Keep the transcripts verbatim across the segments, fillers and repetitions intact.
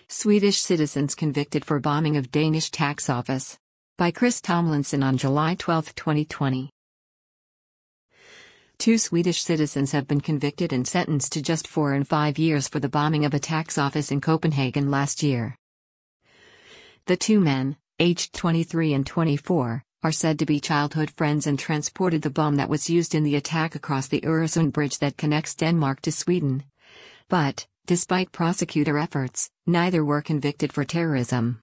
Swedish citizens convicted for bombing of Danish tax office. By Chris Tomlinson on July twelfth, twenty twenty. Two Swedish citizens have been convicted and sentenced to just four and five years for the bombing of a tax office in Copenhagen last year. The two men, aged twenty-three and twenty-four, are said to be childhood friends and transported the bomb that was used in the attack across the Øresund bridge that connects Denmark to Sweden. But, despite prosecutor efforts, neither were convicted for terrorism.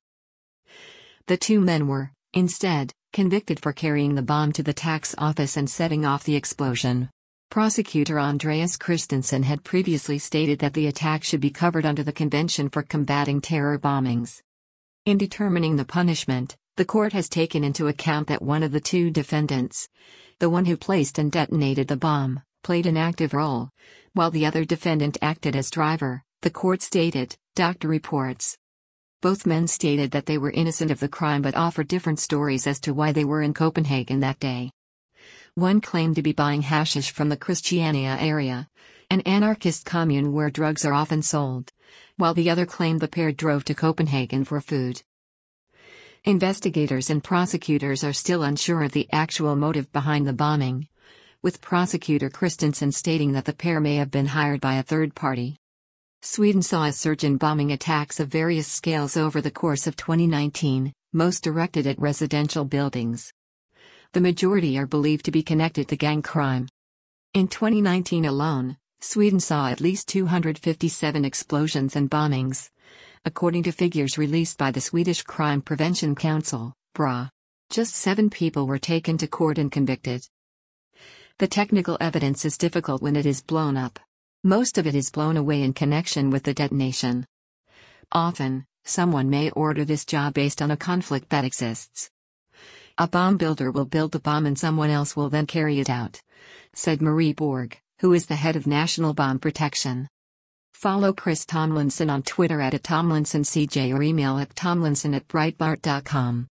The two men were, instead, convicted for carrying the bomb to the tax office and setting off the explosion. Prosecutor Andreas Christensen had previously stated that the attack should be covered under the Convention for Combating Terror Bombings. In determining the punishment, the court has taken into account that one of the two defendants, the one who placed and detonated the bomb, played an active role, while the other defendant acted as driver, the court stated, doctor reports. Both men stated that they were innocent of the crime but offered different stories as to why they were in Copenhagen that day. One claimed to be buying hashish from the Christiania area, an anarchist commune where drugs are often sold, while the other claimed the pair drove to Copenhagen for food. Investigators and prosecutors are still unsure of the actual motive behind the bombing, with prosecutor Christensen stating that the pair may have been hired by a third party. Sweden saw a surge in bombing attacks of various scales over the course of twenty nineteen, most directed at residential buildings. The majority are believed to be connected to gang crime. In twenty nineteen alone, Sweden saw at least two hundred fifty-seven explosions and bombings, according to figures released by the Swedish Crime Prevention Council, B R A. Just seven people were taken to court and convicted. The technical evidence is difficult when it is blown up. Most of it is blown away in connection with the detonation. Often, someone may order this job based on a conflict that exists. A bomb builder will build the bomb and someone else will then carry it out, said Marie Borg, who is the head of National Bomb Protection. Follow Chris Tomlinson on Twitter at, at TomlinsonCJ or email at tomlinson at breitbart dot com.